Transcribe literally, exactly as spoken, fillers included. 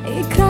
อีกครั้ง